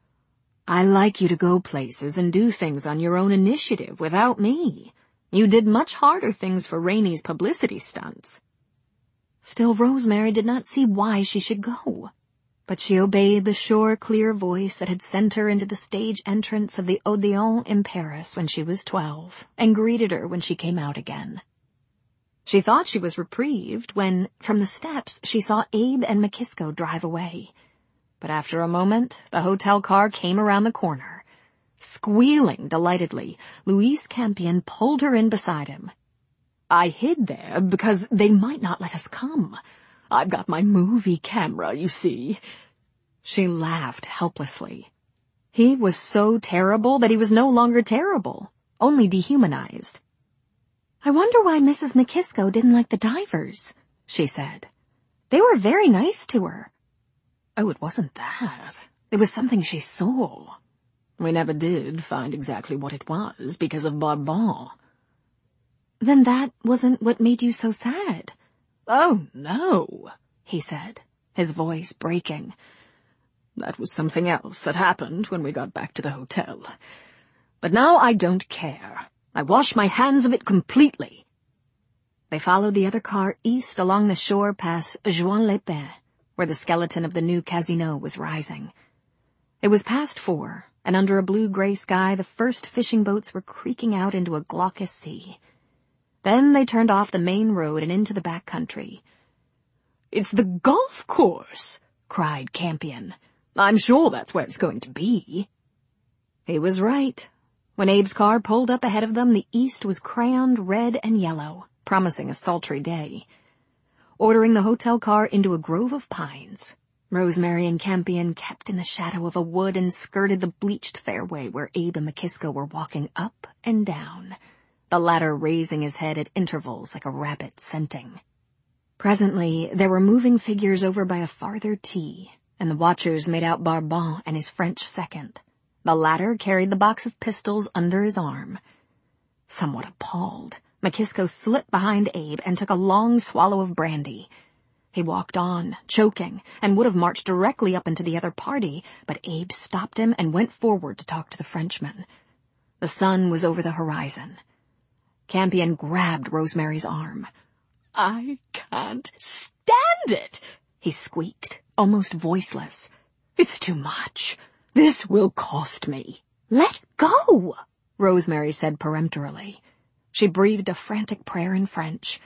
I like you to go places and do things on your own initiative without me. You did much harder things for Rainey's publicity stunts. Still, Rosemary did not see why she should go. But she obeyed the sure, clear voice that had sent her into the stage entrance of the Odeon in Paris when she was 12, and greeted her when she came out again. She thought she was reprieved when, from the steps, she saw Abe and McKisko drive away. But after a moment, the hotel car came around the corner. Squealing delightedly, Louise Campion pulled her in beside him. I hid there because they might not let us come. I've got my movie camera, you see. She laughed helplessly. He was so terrible that he was no longer terrible, only dehumanized. I wonder why Mrs. McKisko didn't like the divers, she said. They were very nice to her. Oh, it wasn't that. It was something she saw. We never did find exactly what it was because of Barbon. Then that wasn't what made you so sad. Oh, no, he said, his voice breaking. That was something else that happened when we got back to the hotel. But now I don't care. I wash my hands of it completely. They followed the other car east along the shore past Juan-les-Pins, where the skeleton of the new casino was rising. It was past 4, and under a blue-gray sky the first fishing boats were creaking out into a glaucous sea. Then they turned off the main road and into the back country. "It's the golf course!" cried Campion. "I'm sure that's where it's going to be." He was right. When Abe's car pulled up ahead of them, the east was crayoned red and yellow, promising a sultry day. Ordering the hotel car into a grove of pines, Rosemary and Campion kept in the shadow of a wood and skirted the bleached fairway where Abe and McKisko were walking up and down, the latter raising his head at intervals like a rabbit scenting. Presently, there were moving figures over by a farther tee, and the watchers made out Barbon and his French second. The latter carried the box of pistols under his arm. Somewhat appalled, McKisko slipped behind Abe and took a long swallow of brandy. He walked on, choking, and would have marched directly up into the other party, but Abe stopped him and went forward to talk to the Frenchman. The sun was over the horizon. Campion grabbed Rosemary's arm. "I can't stand it," he squeaked, almost voiceless. "It's too much. This will cost me." "Let go," Rosemary said peremptorily. She breathed a frantic prayer in French.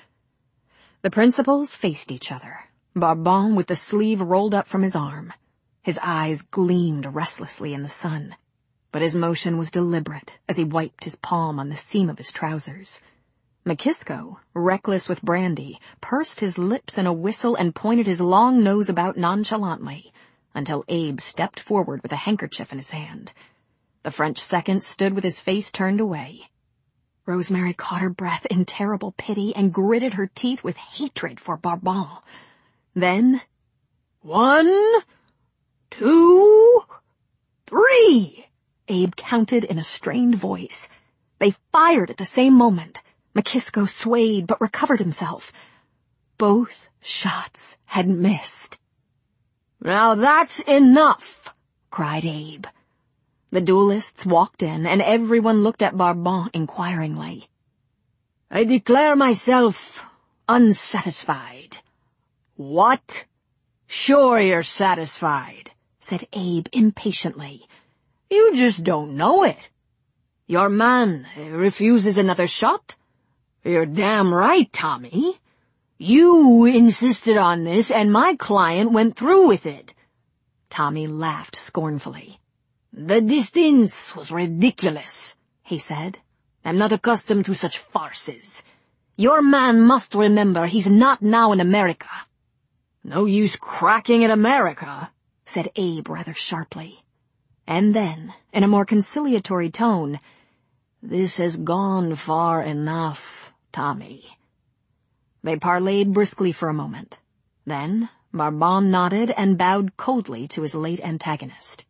The principals faced each other, Barbon with the sleeve rolled up from his arm. His eyes gleamed restlessly in the sun, but his motion was deliberate as he wiped his palm on the seam of his trousers. McKisko, reckless with brandy, pursed his lips in a whistle and pointed his long nose about nonchalantly, until Abe stepped forward with a handkerchief in his hand. The French second stood with his face turned away. Rosemary caught her breath in terrible pity and gritted her teeth with hatred for Barbon. Then, 1, 2, 3, Abe counted in a strained voice. They fired at the same moment. McKisko swayed but recovered himself. Both shots had missed. "Now that's enough," cried Abe. The duelists walked in, and everyone looked at Barbon inquiringly. "I declare myself unsatisfied." "What?" Sure you're satisfied, said Abe impatiently. You just don't know it. Your man refuses another shot? You're damn right, Tommy. You insisted on this, and my client went through with it. Tommy laughed scornfully. The distance was ridiculous, he said. I'm not accustomed to such farces. Your man must remember he's not now in America. No use cracking in America, said Abe rather sharply. And then, in a more conciliatory tone, this has gone far enough, Tommy. They parleyed briskly for a moment. Then Barbon nodded and bowed coldly to his late antagonist.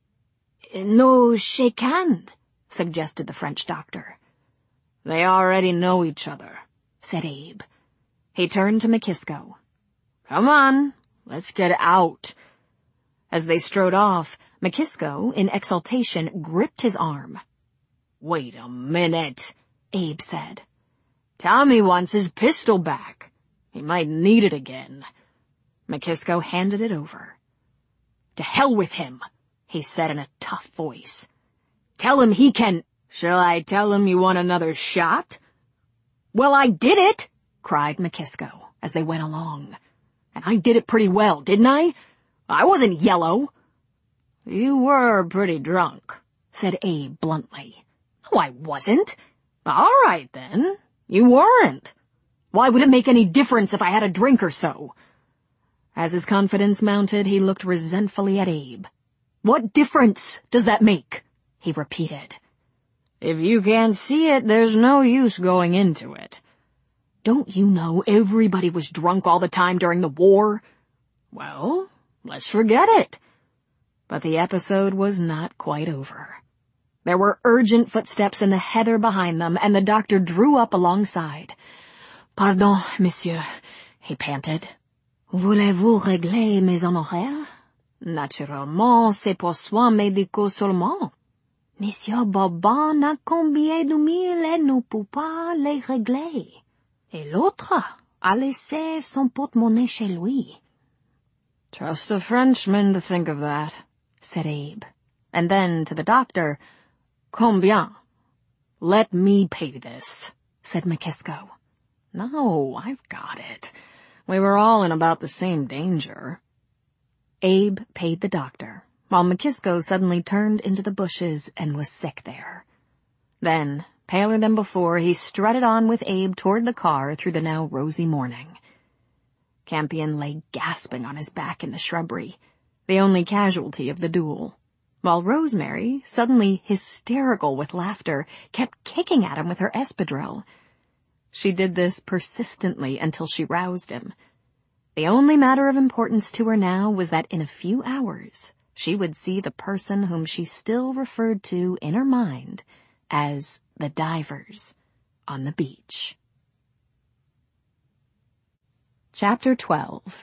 No shake hand, suggested the French doctor. They already know each other, said Abe. He turned to McKisko. Come on, let's get out. As they strode off, McKisko, in exultation, gripped his arm. Wait a minute, Abe said. Tommy wants his pistol back. He might need it again. McKisko handed it over. To hell with him, he said in a tough voice. Tell him he can... Shall I tell him you want another shot? Well, I did it, cried McKisko as they went along. And I did it pretty well, didn't I? I wasn't yellow. You were pretty drunk, said Abe bluntly. No, I wasn't. All right, then. You weren't. Why would it make any difference if I had a drink or so? As his confidence mounted, he looked resentfully at Abe. What difference does that make? He repeated. If you can't see it, there's no use going into it. Don't you know everybody was drunk all the time during the war? Well, let's forget it. But the episode was not quite over. There were urgent footsteps in the heather behind them, and the doctor drew up alongside. Pardon, monsieur, he panted. Voulez-vous régler mes honoraires? Naturellement, c'est pour soins médicaux seulement. Monsieur Barbon n'a combien de mille et ne peut pas les régler. Et l'autre a laissé son porte-monnaie chez lui. Trust a Frenchman to think of that, said Abe. And then, to the doctor, Combien? Let me pay this, said McKisko. No, I've got it. We were all in about the same danger. Abe paid the doctor, while McKisko suddenly turned into the bushes and was sick there. Then, paler than before, he strutted on with Abe toward the car through the now rosy morning. Campion lay gasping on his back in the shrubbery, the only casualty of the duel, while Rosemary, suddenly hysterical with laughter, kept kicking at him with her espadrille. She did this persistently until she roused him. The only matter of importance to her now was that in a few hours she would see the person whom she still referred to in her mind as the divers on the beach. Chapter 12.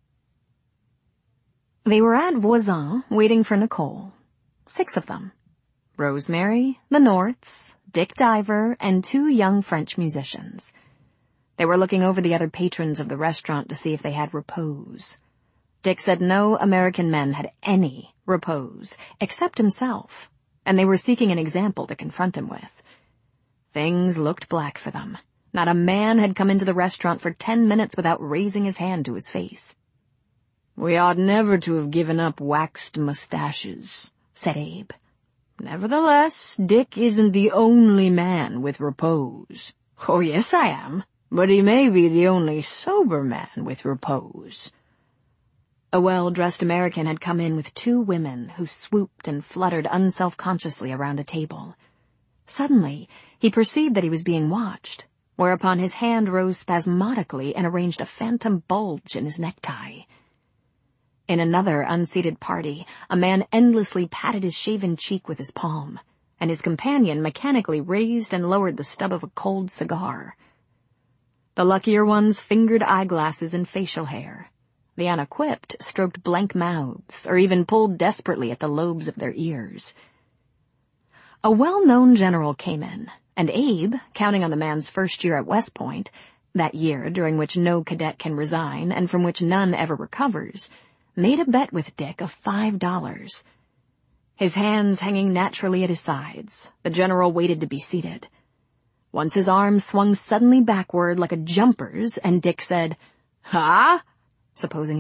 They were at Voisin waiting for Nicole. 6 of them. Rosemary, the Norths, Dick Diver, and 2 young French musicians. They were looking over the other patrons of the restaurant to see if they had repose. Dick said no American men had any repose, except himself, and they were seeking an example to confront him with. Things looked black for them. Not a man had come into the restaurant for 10 minutes without raising his hand to his face. We ought never to have given up waxed mustaches, said Abe. Nevertheless, Dick isn't the only man with repose. Oh, yes, I am. But he may be the only sober man with repose. A well-dressed American had come in with 2 women who swooped and fluttered unselfconsciously around a table. Suddenly, he perceived that he was being watched, whereupon his hand rose spasmodically and arranged a phantom bulge in his necktie. In another unseated party, a man endlessly patted his shaven cheek with his palm, and his companion mechanically raised and lowered the stub of a cold cigar. The luckier ones fingered eyeglasses and facial hair. The unequipped stroked blank mouths or even pulled desperately at the lobes of their ears. A well-known general came in, and Abe, counting on the man's first year at West Point, that year during which no cadet can resign and from which none ever recovers, made a bet with Dick of $5. His hands hanging naturally at his sides, the general waited to be seated. Once his arm swung suddenly backward like a jumper's, and Dick said, "Ha?" supposing